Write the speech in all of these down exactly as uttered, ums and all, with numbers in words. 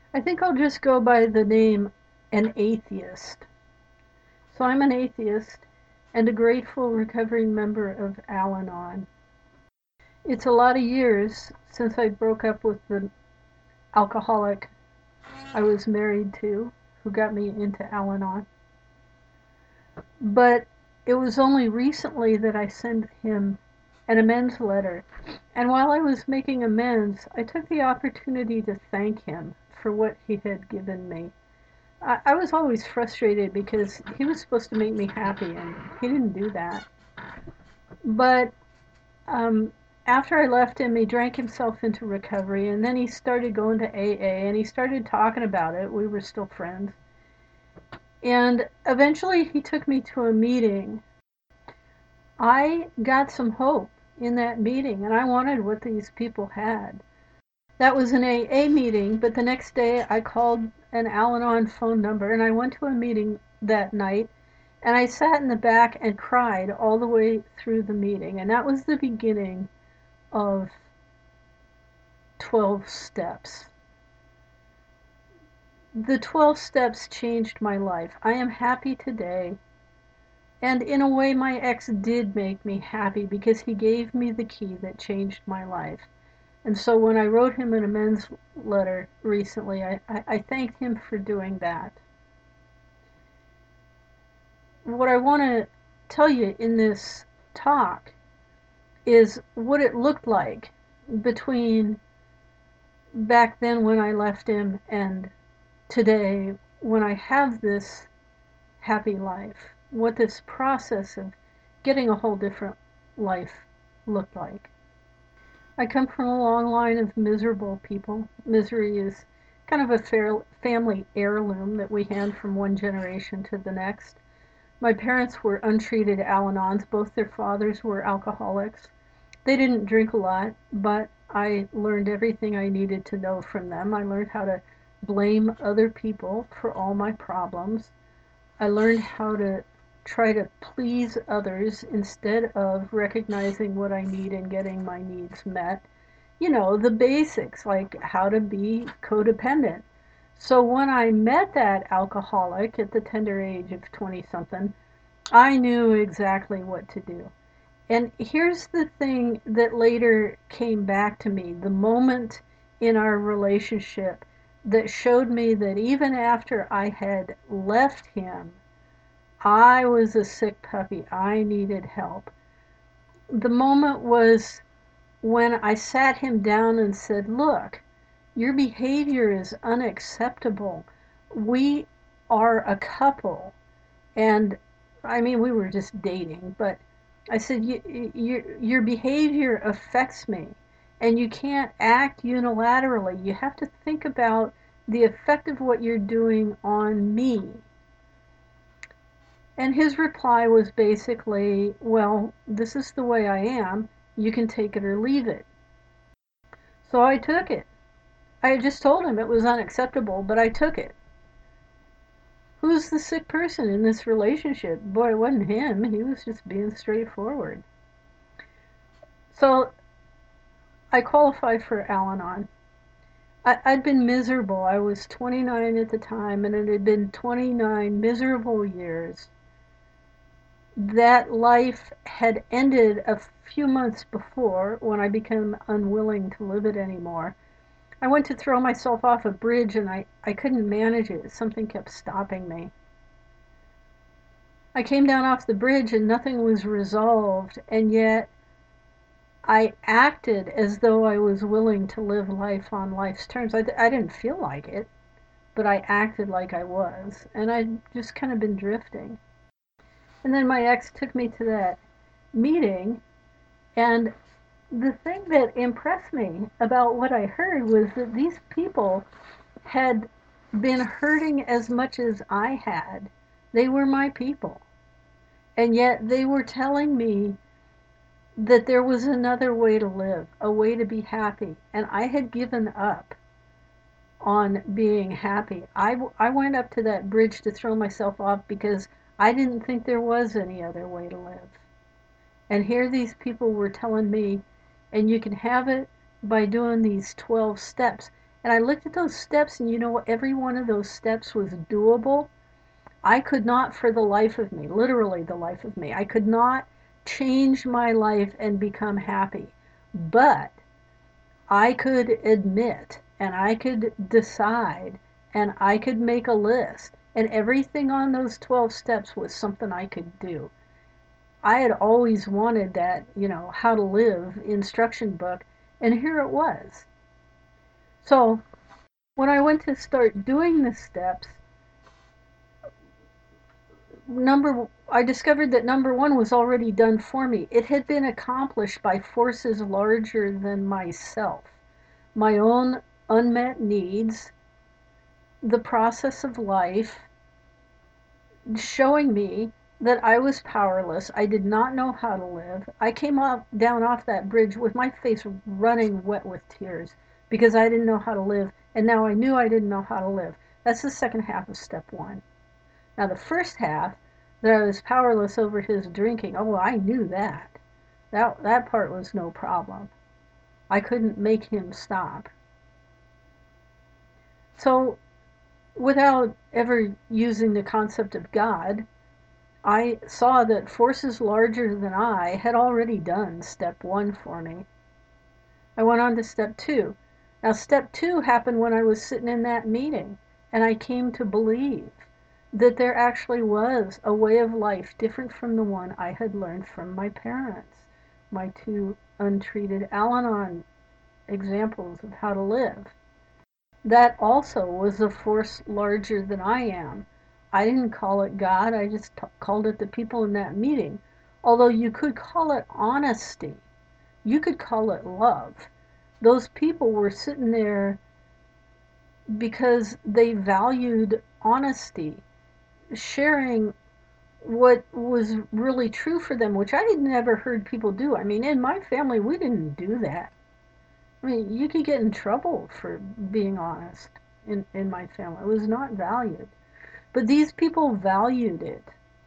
I think I'll just go by the name an atheist. So I'm an atheist and a grateful recovering member of Al Anon. It's a lot of years since I broke up with the alcoholic I was married to who got me into Al Anon. But it was only recently that I sent him an amends letter. And while I was making amends, I took the opportunity to thank him for what he had given me. I, I was always frustrated because he was supposed to make me happy, and he didn't do that. But um, after I left him, he drank himself into recovery, and then he started going to A A, and he started talking about it. We were still friends. And eventually he took me to a meeting. I got some hope in that meeting, and I wanted what these people had. That was an A A meeting, but the next day I called an Al Anon phone number, and I went to a meeting that night, and I sat in the back and cried all the way through the meeting. And that was the beginning of twelve steps. The twelve steps changed my life. I am happy today. And in a way, my ex did make me happy because he gave me the key that changed my life. And so when I wrote him an amends letter recently, I, I, I thanked him for doing that. What I want to tell you in this talk is what it looked like between back then when I left him and today when I have this happy life, what this process of getting a whole different life looked like. I come from a long line of miserable people. Misery is kind of a fair family heirloom that we hand from one generation to the next. My parents were untreated Al-Anons. Both their fathers were alcoholics. They didn't drink a lot, but I learned everything I needed to know from them. I learned how to blame other people for all my problems. I learned how to try to please others instead of recognizing what I need and getting my needs met. You know, the basics, like how to be codependent. So when I met that alcoholic at the tender age of twenty something, I knew exactly what to do. And here's the thing that later came back to me, the moment in our relationship that showed me that even after I had left him, I was a sick puppy. I needed help. The moment was when I sat him down and said, look, your behavior is unacceptable. We are a couple. And I mean, we were just dating, but I said, your, your behavior affects me. And you can't act unilaterally. You have to think about the effect of what you're doing on me. And his reply was basically, well, this is the way I am. You can take it or leave it. So I took it. I had just told him it was unacceptable, but I took it. Who's the sick person in this relationship? Boy, it wasn't him. He was just being straightforward. So I qualified for Al-Anon. I, I'd been miserable. I was twenty-nine at the time, and it had been twenty-nine miserable years. That life had ended a few months before when I became unwilling to live it anymore. I went to throw myself off a bridge and I, I couldn't manage it. Something kept stopping me. I came down off the bridge and nothing was resolved, and yet I acted as though I was willing to live life on life's terms. I, I didn't feel like it, but I acted like I was, and I'd just kind of been drifting. And then my ex took me to that meeting, and the thing that impressed me about what I heard was that these people had been hurting as much as I had. They were my people. And yet they were telling me that there was another way to live, a way to be happy. And I had given up on being happy. I, I went up to that bridge to throw myself off because I didn't think there was any other way to live. And here these people were telling me, and you can have it by doing these twelve steps. And I looked at those steps, and you know what? Every one of those steps was doable. I could not, for the life of me, literally the life of me, I could not change my life and become happy. But I could admit, and I could decide, and I could make a list, and everything on those twelve steps was something I could do. I had always wanted that, you know, how to live instruction book, and here it was. So when I went to start doing the steps, number I discovered that number one was already done for me. It had been accomplished by forces larger than myself. My own unmet needs, the process of life, showing me that I was powerless. I did not know how to live. I came off, down off that bridge with my face running wet with tears because I didn't know how to live, and now I knew I didn't know how to live. That's the second half of step one. Now the first half, that I was powerless over his drinking, oh, I knew that. That, that part was no problem. I couldn't make him stop. So without ever using the concept of God, I saw that forces larger than I had already done step one for me. I went on to step two. Now, step two happened when I was sitting in that meeting, and I came to believe that there actually was a way of life different from the one I had learned from my parents, my two untreated Al-Anon examples of how to live. That also was a force larger than I am. I didn't call it God, I just t- called it the people in that meeting. Although you could call it honesty, you could call it love. Those people were sitting there because they valued honesty, sharing what was really true for them, which I had never heard people do. I mean, in my family, we didn't do that. I mean, you could get in trouble for being honest in, in my family. It was not valued. But these people valued it.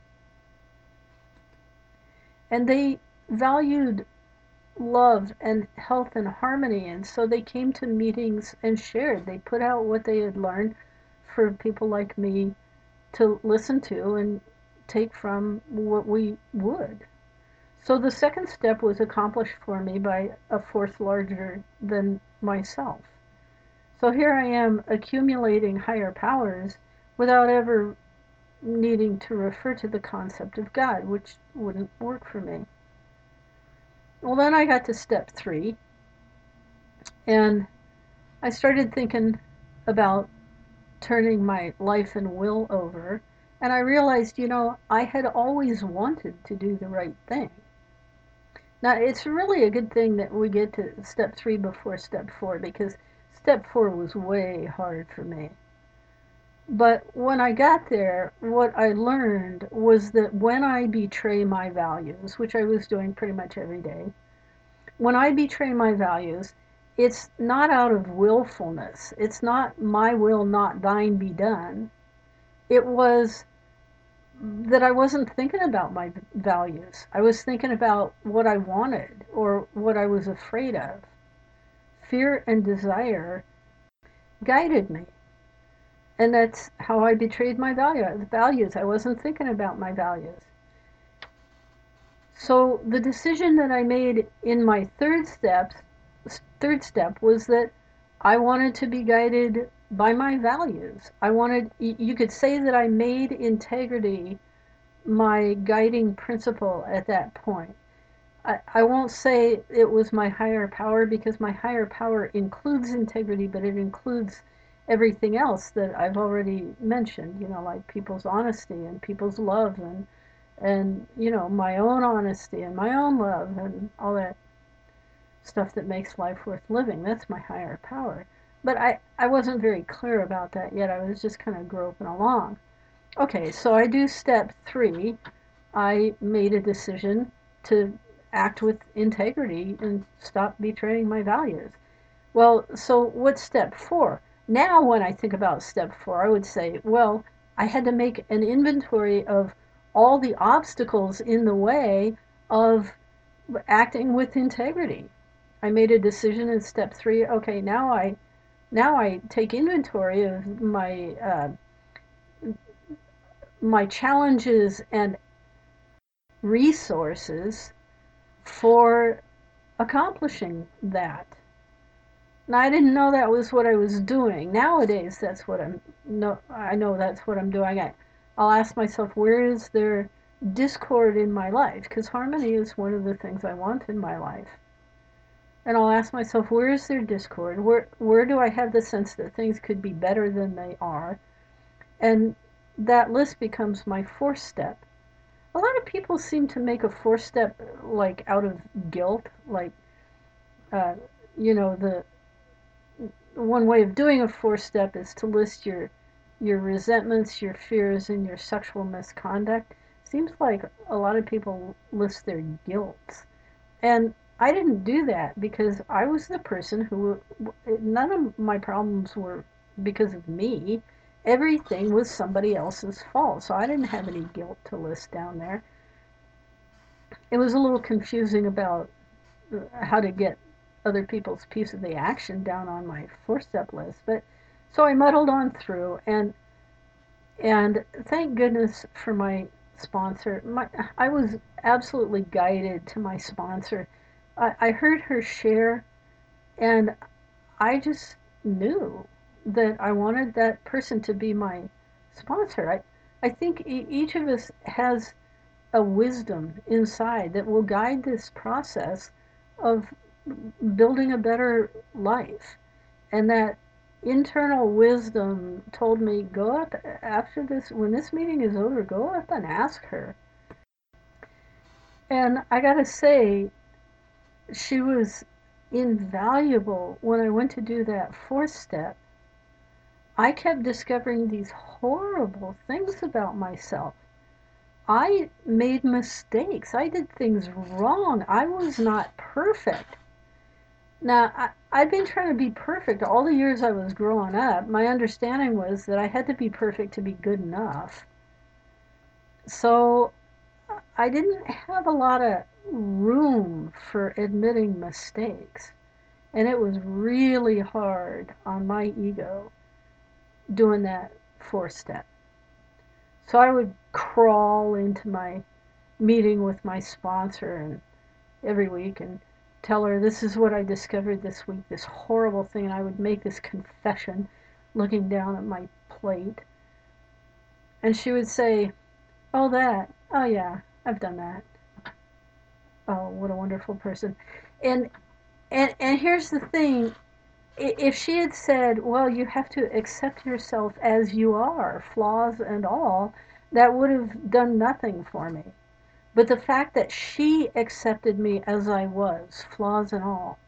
And they valued love and health and harmony. And so they came to meetings and shared. They put out what they had learned for people like me to listen to and take from what we would. So the second step was accomplished for me by a force larger than myself. So here I am accumulating higher powers without ever needing to refer to the concept of God, which wouldn't work for me. Well, then I got to step three, and I started thinking about turning my life and will over, and I realized, you know, I had always wanted to do the right thing. Now, it's really a good thing that we get to step three before step four, because step four was way hard for me. But when I got there, what I learned was that when I betray my values, which I was doing pretty much every day, when I betray my values, it's not out of willfulness. It's not my will, not thine be done. It was that I wasn't thinking about my values. I was thinking about what I wanted or what I was afraid of. Fear and desire guided me. And that's how I betrayed my value, values. I wasn't thinking about my values. So the decision that I made in my third step, third step was that I wanted to be guided by my values. I wanted, you could say that I made integrity my guiding principle at that point. I, I won't say it was my higher power, because my higher power includes integrity, but it includes everything else that I've already mentioned, you know, like people's honesty and people's love and, and you know, my own honesty and my own love and all that stuff that makes life worth living. That's my higher power. But I, I wasn't very clear about that yet. I was just kind of groping along. Okay, so I do step three. I made a decision to act with integrity and stop betraying my values. Well, so what's step four? Now when I think about step four, I would say, well, I had to make an inventory of all the obstacles in the way of acting with integrity. I made a decision in step three. Okay, now I Now I take inventory of my uh, my challenges and resources for accomplishing that. Now I didn't know that was what I was doing. Nowadays, that's what I'm. No, I know that's what I'm doing. I, I'll ask myself, where is there discord in my life? Because harmony is one of the things I want in my life. And I'll ask myself, where is there discord? Where where do I have the sense that things could be better than they are? And that list becomes my fourth step. A lot of people seem to make a fourth step like out of guilt, like uh, you know the one way of doing a fourth step is to list your your resentments, your fears, and your sexual misconduct. Seems like a lot of people list their guilt. And I didn't do that because I was the person who, none of my problems were because of me. Everything was somebody else's fault. So I didn't have any guilt to list down there. It was a little confusing about how to get other people's piece of the action down on my four step list. But so I muddled on through, and and thank goodness for my sponsor. My, I was absolutely guided to my sponsor. I, I heard her share, and I just knew that I wanted that person to be my sponsor. I, I think e- each of us has a wisdom inside that will guide this process of building a better life. And that internal wisdom told me, go up after this, when this meeting is over, go up and ask her. And I gotta say, she was invaluable when I went to do that fourth step. I kept discovering these horrible things about myself. I made mistakes. I did things wrong. I was not perfect. Now, I, I'd been trying to be perfect all the years I was growing up. My understanding was that I had to be perfect to be good enough. So I didn't have a lot of room for admitting mistakes. And it was really hard on my ego doing that fourth step. So I would crawl into my meeting with my sponsor and every week and tell her, this is what I discovered this week, this horrible thing. And I would make this confession looking down at my plate. And she would say, oh, that. Oh, yeah, I've done that. Oh, what a wonderful person. And and and here's the thing. If she had said, well, you have to accept yourself as you are, flaws and all, that would have done nothing for me. But the fact that she accepted me as I was, flaws and all,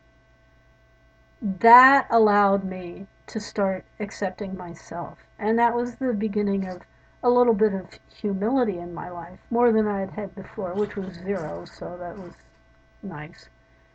that allowed me to start accepting myself. And that was the beginning of a little bit of humility in my life, more than I had had before, which was zero, so that was nice.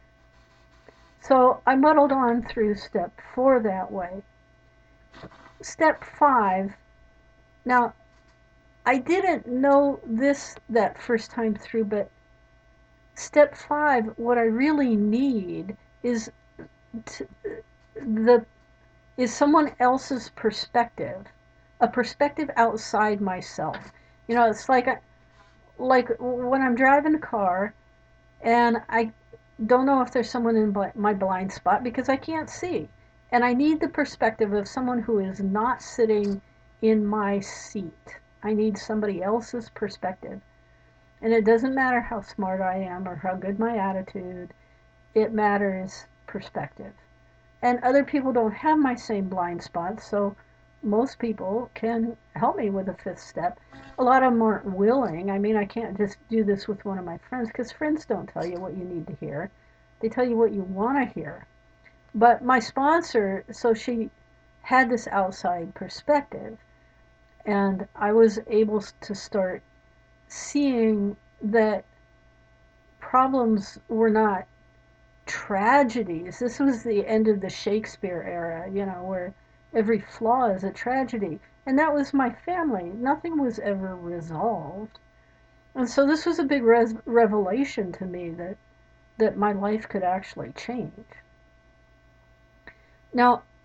So I muddled on through step four that way. Step five, now I didn't know this that first time through, but step five, what I really need is to, the is someone else's perspective, a perspective outside myself. You know, it's like like when I'm driving a car and I don't know if there's someone in my blind spot because I can't see. And I need the perspective of someone who is not sitting in my seat. I need somebody else's perspective. And it doesn't matter how smart I am or how good my attitude, it matters perspective. And other people don't have my same blind spots, so most people can help me with the fifth step. A lot of them aren't willing. I mean, I can't just do this with one of my friends because friends don't tell you what you need to hear. They tell you what you want to hear. But my sponsor, so she had this outside perspective, and I was able to start seeing that problems were not tragedies. This was the end of the Shakespeare era, you know, where every flaw is a tragedy. And that was my family. Nothing was ever resolved. And so this was a big res- revelation to me that, that my life could actually change. Now,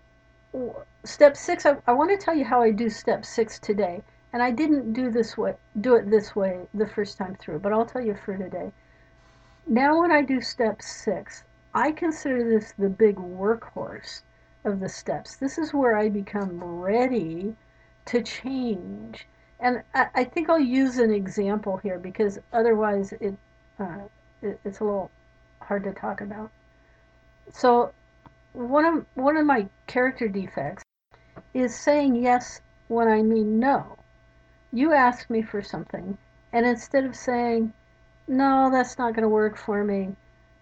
step six, I, I want to tell you how I do step six today. And I didn't do this way, do it this way the first time through, but I'll tell you for today. Now when I do step six, I consider this the big workhorse of the steps. This is where I become ready to change. And I, I think I'll use an example here because otherwise it, uh, it it's a little hard to talk about. So one of one of my character defects is saying yes when I mean no. You ask me for something, and instead of saying, no, that's not going to work for me,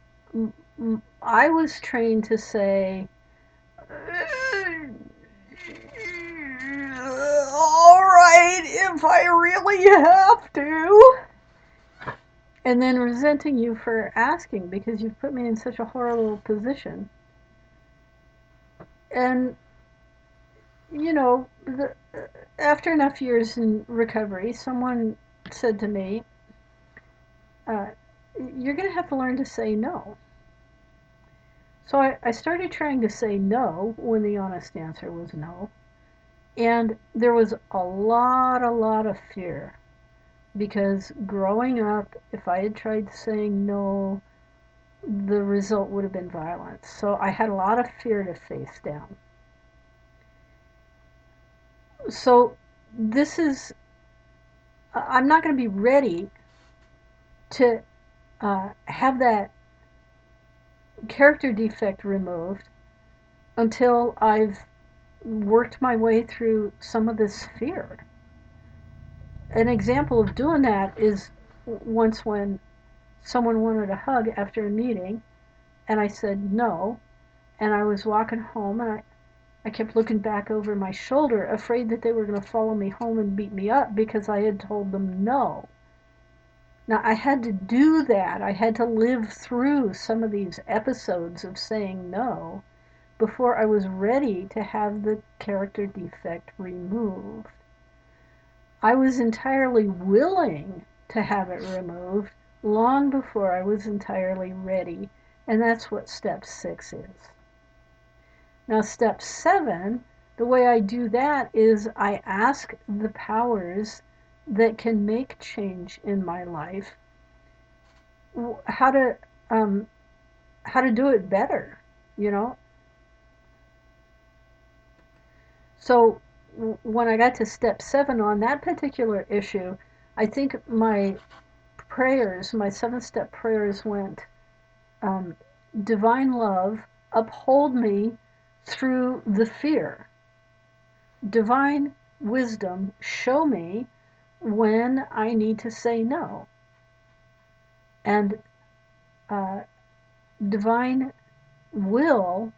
I was trained to say, all right, if I really have to. And then resenting you for asking because you've put me in such a horrible position. And, you know, the, after enough years in recovery, someone said to me, uh, you're going to have to learn to say no. So I, I started trying to say no when the honest answer was no. And there was a lot, a lot of fear. Because growing up, if I had tried saying no, the result would have been violence. So I had a lot of fear to face down. So this is, I'm not going to be ready to uh, have that character defect removed until I've worked my way through some of this fear. An example of doing that is once when someone wanted a hug after a meeting and I said no, and I was walking home and I, I kept looking back over my shoulder afraid that they were going to follow me home and beat me up because I had told them no. Now I had to do that. I had to live through some of these episodes of saying no before I was ready to have the character defect removed. I was entirely willing to have it removed long before I was entirely ready, and that's what step six is. Now step seven, the way I do that is I ask the powers that can make change in my life how to um, how to do it better, you know. So when I got to step seven on that particular issue, I think my prayers, my seven step prayers went, um, divine love, uphold me through the fear. Divine wisdom, show me when I need to say no. And uh, divine will,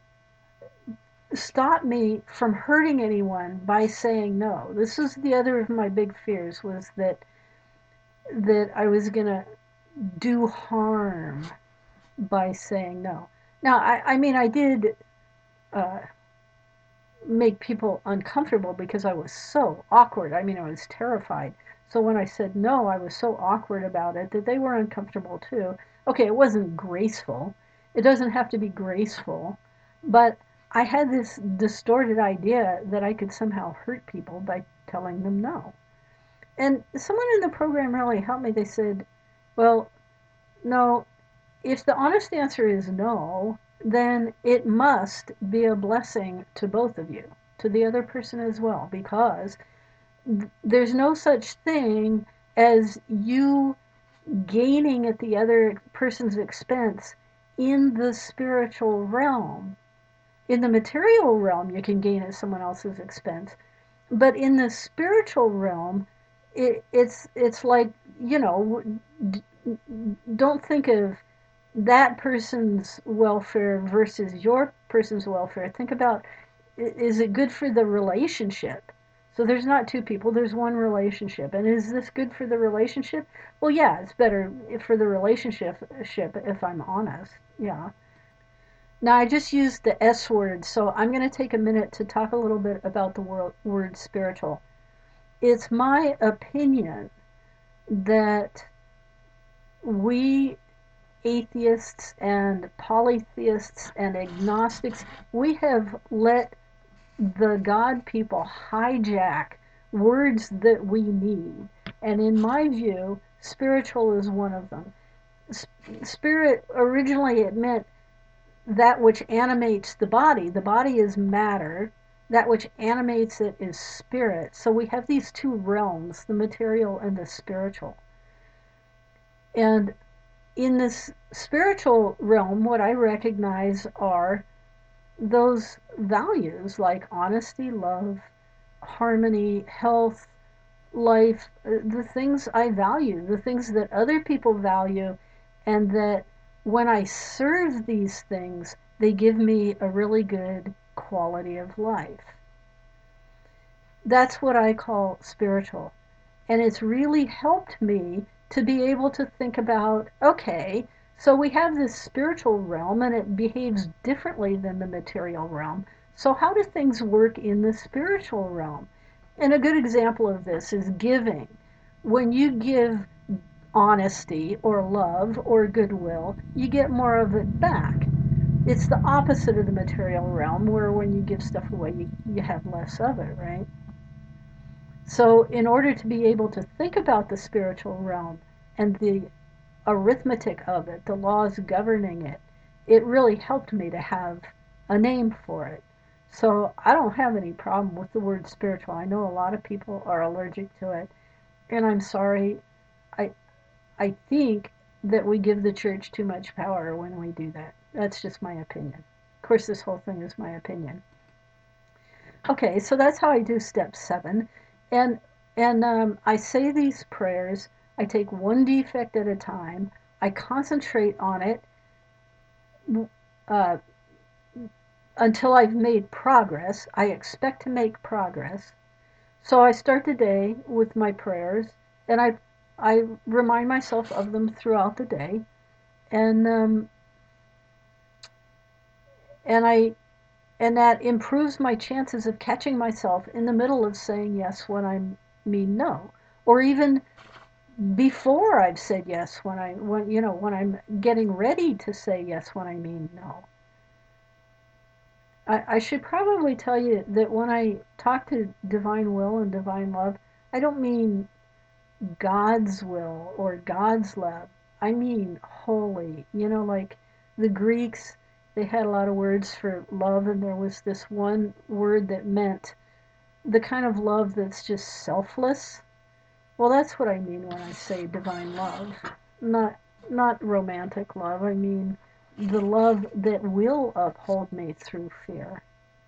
stop me from hurting anyone by saying no. This was the other of my big fears, was that that I was going to do harm by saying no. Now, I, I mean, I did uh, make people uncomfortable because I was so awkward. I mean, I was terrified. So when I said no, I was so awkward about it that they were uncomfortable too. Okay, it wasn't graceful. It doesn't have to be graceful. But I had this distorted idea that I could somehow hurt people by telling them no. And someone in the program really helped me. They said, well, no, if the honest answer is no, then it must be a blessing to both of you, to the other person as well, because there's no such thing as you gaining at the other person's expense in the spiritual realm. In the material realm, you can gain at someone else's expense, but in the spiritual realm, it, it's it's like, you know, don't think of that person's welfare versus your person's welfare. Think about, is it good for the relationship? So there's not two people, there's one relationship. And is this good for the relationship? Well, yeah, it's better for the relationship if I'm honest. Yeah. Now, I just used the S word, so I'm going to take a minute to talk a little bit about the word, word spiritual. It's my opinion that we atheists and polytheists and agnostics, we have let the God people hijack words that we need. And in my view, spiritual is one of them. Spirit, originally it meant that which animates the body. The body is matter. That which animates it is spirit. So we have these two realms, the material and the spiritual. And in this spiritual realm, what I recognize are those values like honesty, love, harmony, health, life, the things I value, the things that other people value, and that when I serve these things, they give me a really good quality of life. That's what I call spiritual. And it's really helped me to be able to think about, okay, so we have this spiritual realm and it behaves differently than the material realm. So how do things work in the spiritual realm? And a good example of this is giving. When you give honesty or love or goodwill, you get more of it back. It's the opposite of the material realm, where when you give stuff away, you, you have less of it, right? So in order to be able to think about the spiritual realm and the arithmetic of it, the laws governing it, it really helped me to have a name for it. So I don't have any problem with the word spiritual. I know a lot of people are allergic to it, and I'm sorry. I I think that we give the church too much power when we do that. That's just my opinion. Of course, this whole thing is my opinion. Okay, so that's how I do step seven. And and um, I say these prayers. I take one defect at a time. I concentrate on it uh, until I've made progress. I expect to make progress. So I start the day with my prayers, and I I remind myself of them throughout the day, and um, and I and that improves my chances of catching myself in the middle of saying yes when I mean no, or even before I've said yes when I when you know when I'm getting ready to say yes when I mean no. I, I should probably tell you that when I talk to divine will and divine love, I don't mean God's will or God's love. I mean holy. You know, like the Greeks, they had a lot of words for love, and there was this one word that meant the kind of love that's just selfless. Well, that's what I mean when I say divine love. Not not romantic love. I mean the love that will uphold me through fear.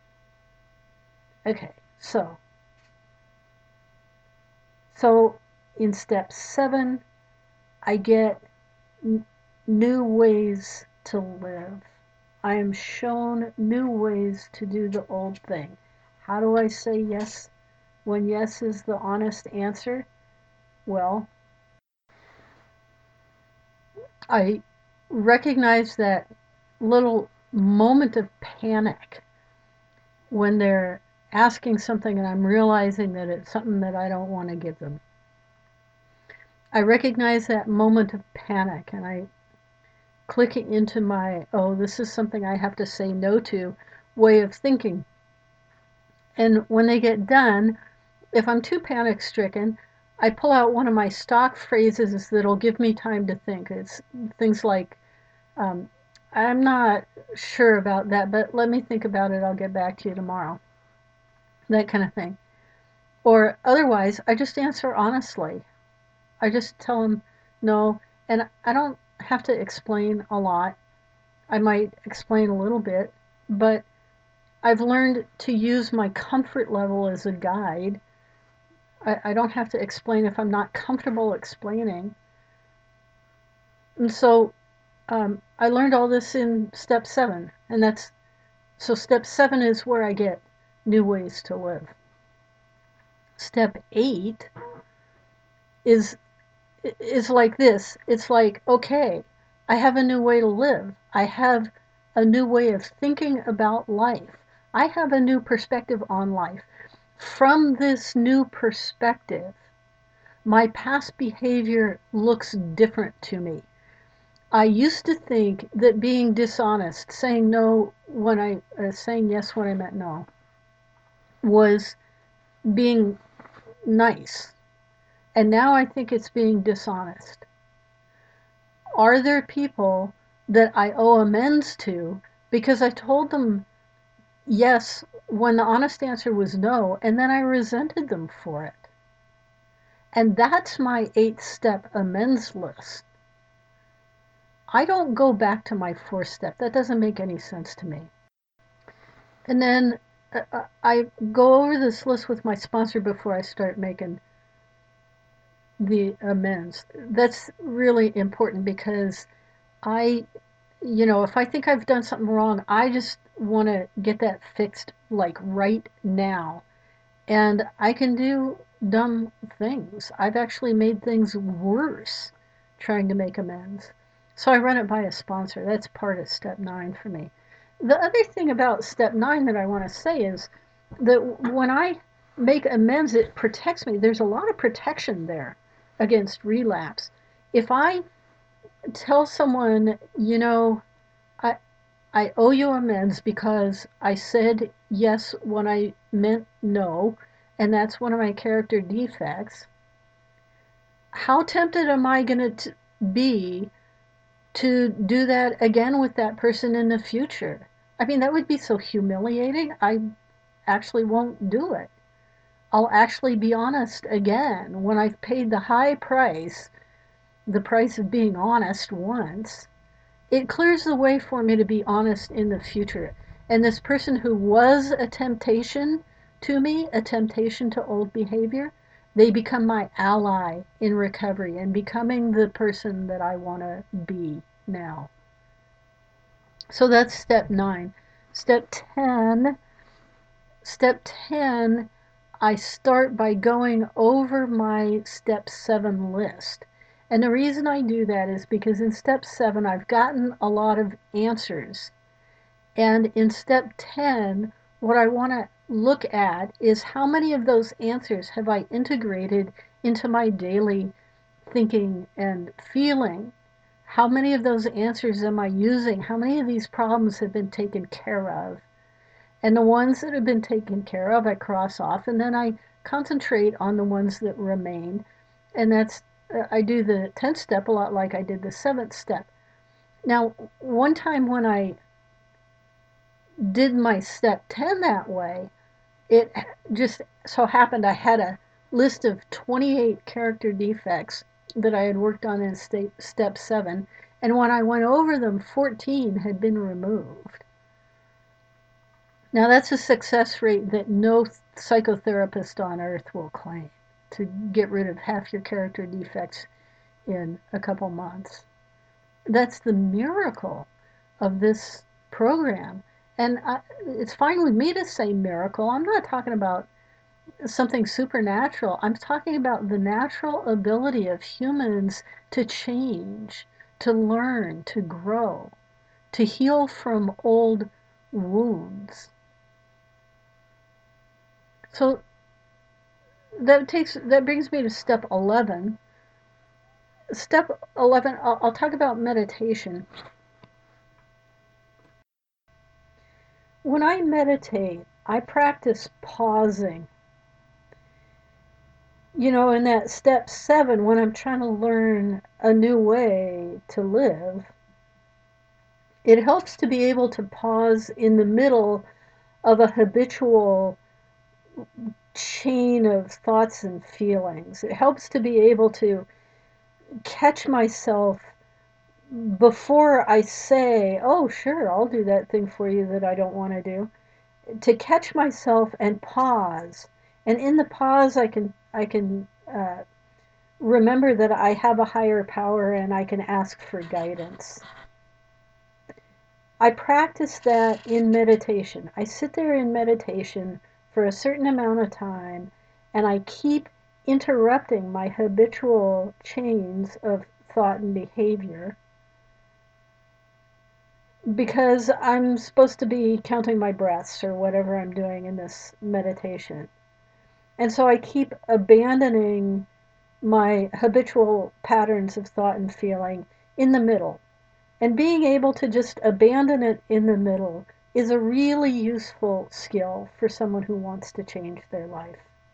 Okay, so so in step seven, I get n- new ways to live. I am shown new ways to do the old thing. How do I say yes when yes is the honest answer? Well, I recognize that little moment of panic when they're asking something and I'm realizing that it's something that I don't want to give them. I recognize that moment of panic and I click into my, oh, this is something I have to say no to way of thinking. And when they get done, if I'm too panic stricken, I pull out one of my stock phrases that'll give me time to think. It's things like, um, I'm not sure about that, but let me think about it. I'll get back to you tomorrow. That kind of thing. Or otherwise, I just answer honestly. I just tell them no, and I don't have to explain a lot. I might explain a little bit, but I've learned to use my comfort level as a guide. I, I don't have to explain if I'm not comfortable explaining. And so um, I learned all this in step seven, and that's so step seven is where I get new ways to live. Step eight is is like this. It's like, okay, I have a new way to live. I have a new way of thinking about life. I have a new perspective on life. From this new perspective, my past behavior looks different to me. I used to think that being dishonest, saying no when I, uh, saying yes when I meant no, was being nice. And now I think it's being dishonest. Are there people that I owe amends to because I told them yes when the honest answer was no, and then I resented them for it? And that's my eight step amends list. I don't go back to my fourth step. That doesn't make any sense to me. And then uh, I go over this list with my sponsor before I start making the amends. That's really important because I, you know, if I think I've done something wrong, I just want to get that fixed like right now. And I can do dumb things. I've actually made things worse trying to make amends. So I run it by a sponsor. That's part of step nine for me. The other thing about step nine that I want to say is that when I make amends, it protects me. There's a lot of protection there against relapse. If I tell someone, you know, I, I owe you amends because I said yes when I meant no, and that's one of my character defects. How tempted am I going to be to do that again with that person in the future? I mean, that would be so humiliating. I actually won't do it. I'll actually be honest again when I've paid the high price, the price of being honest once. It clears the way for me to be honest in the future. And this person who was a temptation to me, a temptation to old behavior, they become my ally in recovery and becoming the person that I want to be now. So that's step nine. Step ten, step ten, I start by going over my step seven list. And the reason I do that is because in step seven, I've gotten a lot of answers. And in step ten, what I want to look at is how many of those answers have I integrated into my daily thinking and feeling? How many of those answers am I using? How many of these problems have been taken care of? And the ones that have been taken care of, I cross off, and then I concentrate on the ones that remain. And that's, uh, I do the tenth step a lot like I did the seventh step. Now, one time when I did my step ten that way, it just so happened I had a list of twenty-eight character defects that I had worked on in step seven. And when I went over them, fourteen had been removed. Now that's a success rate that no psychotherapist on earth will claim, to get rid of half your character defects in a couple months. That's the miracle of this program. And I, it's fine with me to say miracle. I'm not talking about something supernatural. I'm talking about the natural ability of humans to change, to learn, to grow, to heal from old wounds. So that takes that brings me to step eleven. Step eleven, I'll, I'll talk about meditation. When I meditate, I practice pausing. You know, in that step seven, when I'm trying to learn a new way to live, it helps to be able to pause in the middle of a habitual chain of thoughts and feelings. It helps to be able to catch myself before I say, oh, sure, I'll do that thing for you that I don't want to do, to catch myself and pause. And in the pause, I can I can uh, remember that I have a higher power and I can ask for guidance. I practice that in meditation. I sit there in meditation for a certain amount of time, and I keep interrupting my habitual chains of thought and behavior, because I'm supposed to be counting my breaths or whatever I'm doing in this meditation. And so I keep abandoning my habitual patterns of thought and feeling in the middle. And being able to just abandon it in the middle is a really useful skill for someone who wants to change their life.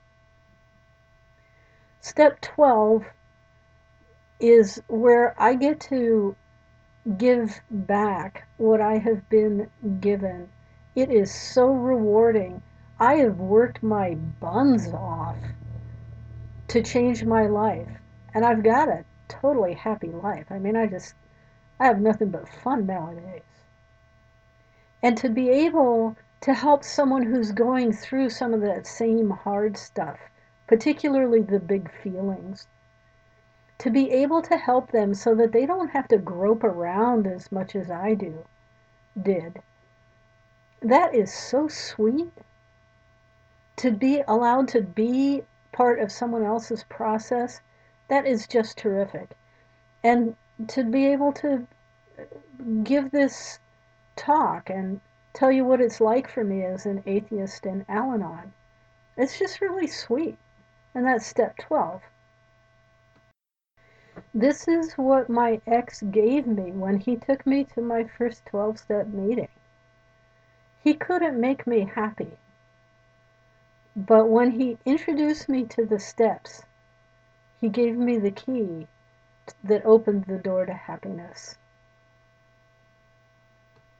Step twelve is where I get to give back what I have been given. It is so rewarding. I have worked my buns off to change my life, and I've got a totally happy life. I mean, I just, I have nothing but fun nowadays. And to be able to help someone who's going through some of that same hard stuff, particularly the big feelings, to be able to help them so that they don't have to grope around as much as I do did. That is so sweet. To be allowed to be part of someone else's process, that is just terrific. And to be able to give this talk and tell you what it's like for me as an atheist in Al-Anon, it's just really sweet. And that's step twelve. This is what my ex gave me when he took me to my first twelve-step meeting. He couldn't make me happy. But when he introduced me to the steps, he gave me the key that opened the door to happiness.